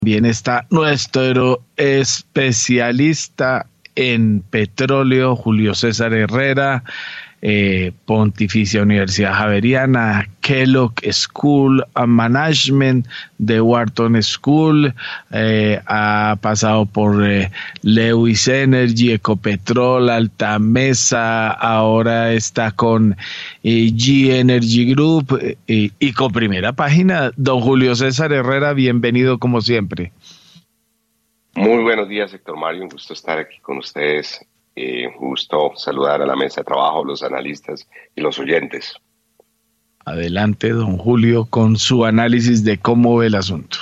Bien está nuestro especialista en petróleo, Julio César Herrera, Pontificia Universidad Javeriana, Kellogg School of Management, de Wharton School, ha pasado por Lewis Energy, Ecopetrol, Altamesa, ahora está con G Energy Group y con Primera Página. Don Julio César Herrera, bienvenido como siempre. Muy buenos días, Héctor Mario, un gusto estar aquí con ustedes. Gusto saludar a la mesa de trabajo, los analistas y los oyentes. Adelante, don Julio, con su análisis de cómo ve el asunto.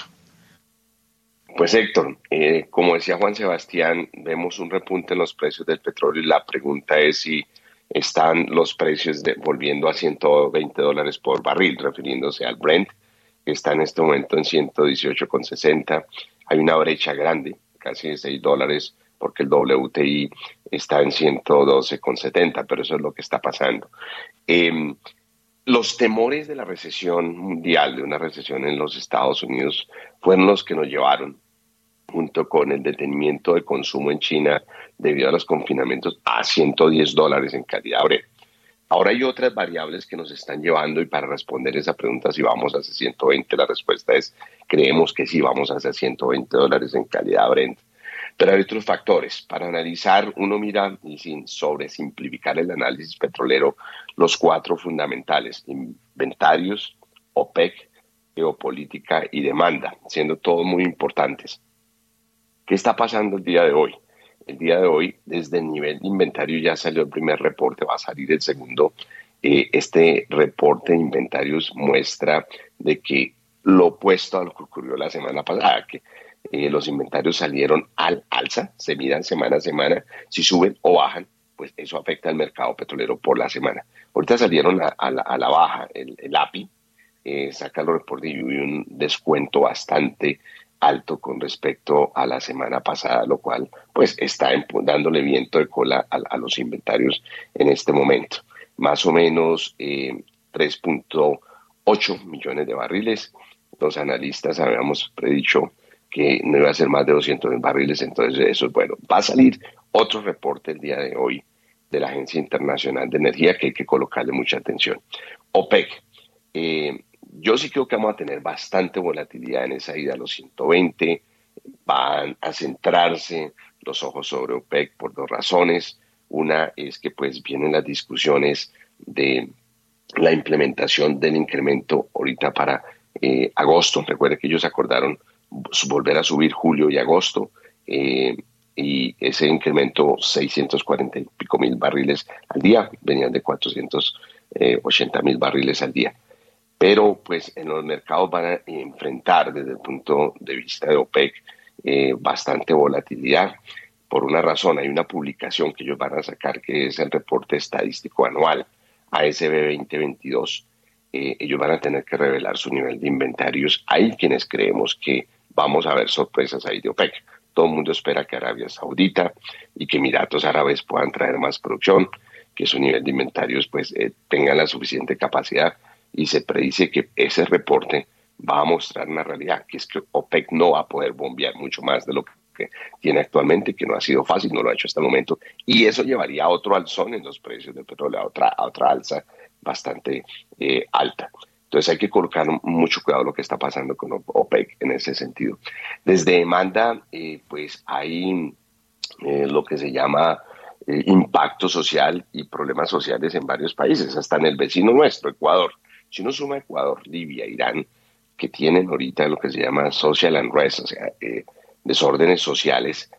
Pues Héctor, como decía Juan Sebastián, vemos un repunte en los precios del petróleo y la pregunta es si están los precios volviendo a $120 por barril, refiriéndose al Brent, que está en este momento en 118,60. Hay una brecha grande, casi de $6, porque el WTI está en 112,70, pero eso es lo que está pasando. Los temores de la recesión mundial, de una recesión en los Estados Unidos, fueron los que nos llevaron, junto con el detenimiento de consumo en China debido a los confinamientos, a $110 en calidad Brent. Ahora hay otras variables que nos están llevando, y para responder esa pregunta si vamos hacia 120, la respuesta es creemos que sí vamos hacia $120 en calidad Brent. Pero hay otros factores. Para analizar, uno mira, y sin sobresimplificar el análisis petrolero, los 4 fundamentales: inventarios, OPEC, geopolítica y demanda, siendo todos muy importantes. ¿Qué está pasando el día de hoy? El día de hoy, desde el nivel de inventario ya salió el primer reporte, va a salir el segundo. Este reporte de inventarios muestra de que lo opuesto a lo que ocurrió la semana pasada, que los inventarios salieron al alza, se miran semana a semana, si suben o bajan, pues eso afecta al mercado petrolero por la semana. Ahorita salieron a la baja, el API saca los reportes y hubo un descuento bastante alto con respecto a la semana pasada, lo cual pues está dándole viento de cola a los inventarios en este momento. Más o menos 3.8 millones de barriles. Los analistas habíamos predicho que no iba a ser más de 200,000 barriles, entonces eso es bueno. Va a salir otro reporte el día de hoy de la Agencia Internacional de Energía que hay que colocarle mucha atención. OPEC, yo sí creo que vamos a tener bastante volatilidad en esa ida a los 120, van a centrarse los ojos sobre OPEC por 2 razones. Una es que pues vienen las discusiones de la implementación del incremento ahorita para agosto. Recuerde que ellos acordaron volver a subir julio y agosto, y ese incremento 640 y pico mil barriles al día, venían de 480,000 barriles al día. Pero pues en los mercados van a enfrentar desde el punto de vista de OPEC bastante volatilidad. Por una razón, hay una publicación que ellos van a sacar que es el reporte estadístico anual ASB 2022. Ellos van a tener que revelar su nivel de inventarios. Hay quienes creemos que vamos a ver sorpresas ahí de OPEC. Todo el mundo espera que Arabia Saudita y que Emiratos Árabes puedan traer más producción, que su nivel de inventarios pues tengan la suficiente capacidad, y se predice que ese reporte va a mostrar una realidad, que es que OPEC no va a poder bombear mucho más de lo que tiene actualmente, que no ha sido fácil, no lo ha hecho hasta el momento, y eso llevaría a otro alzón en los precios del petróleo, a otra alza bastante alta. Entonces hay que colocar mucho cuidado lo que está pasando con OPEC en ese sentido. Desde demanda, pues hay lo que se llama impacto social y problemas sociales en varios países, hasta en el vecino nuestro, Ecuador. Si uno suma Ecuador, Libia, Irán, que tienen ahorita lo que se llama social unrest, o sea, desórdenes sociales,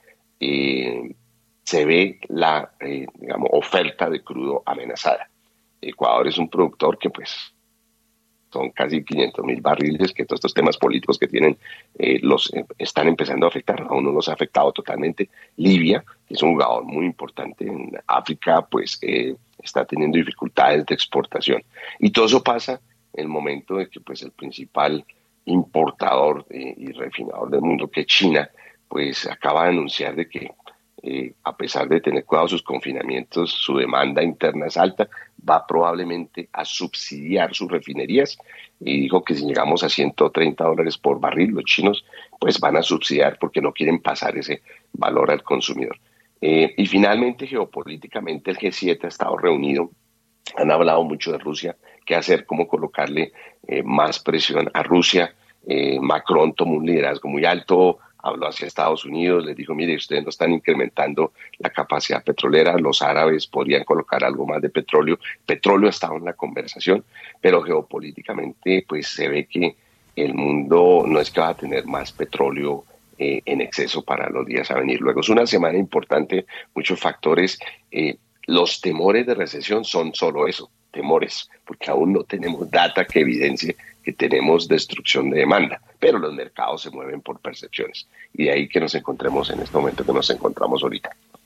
se ve la oferta de crudo amenazada. Ecuador es un productor que pues son casi 500,000 barriles, que todos estos temas políticos que tienen los están empezando a afectar, a uno los ha afectado totalmente. Libia, que es un jugador muy importante en África, pues está teniendo dificultades de exportación. Y todo eso pasa en el momento de que pues el principal importador y refinador del mundo, que es China, pues acaba de anunciar de que a pesar de tener cuidado sus confinamientos, su demanda interna es alta, va probablemente a subsidiar sus refinerías, y dijo que si llegamos a $130 por barril, los chinos pues van a subsidiar porque no quieren pasar ese valor al consumidor. Y finalmente, geopolíticamente, el G7 ha estado reunido, han hablado mucho de Rusia, qué hacer, cómo colocarle más presión a Rusia. Macron tomó un liderazgo muy alto, habló hacia Estados Unidos, les dijo, mire, ustedes no están incrementando la capacidad petrolera, los árabes podrían colocar algo más de petróleo. Petróleo estaba en la conversación, pero geopolíticamente pues se ve que el mundo no es que va a tener más petróleo en exceso para los días a venir. Luego es una semana importante, muchos factores. Los temores de recesión son solo eso, temores, porque aún no tenemos data que evidencie que tenemos destrucción de demanda, pero los mercados se mueven por percepciones y de ahí que nos encontremos en este momento que nos encontramos ahorita.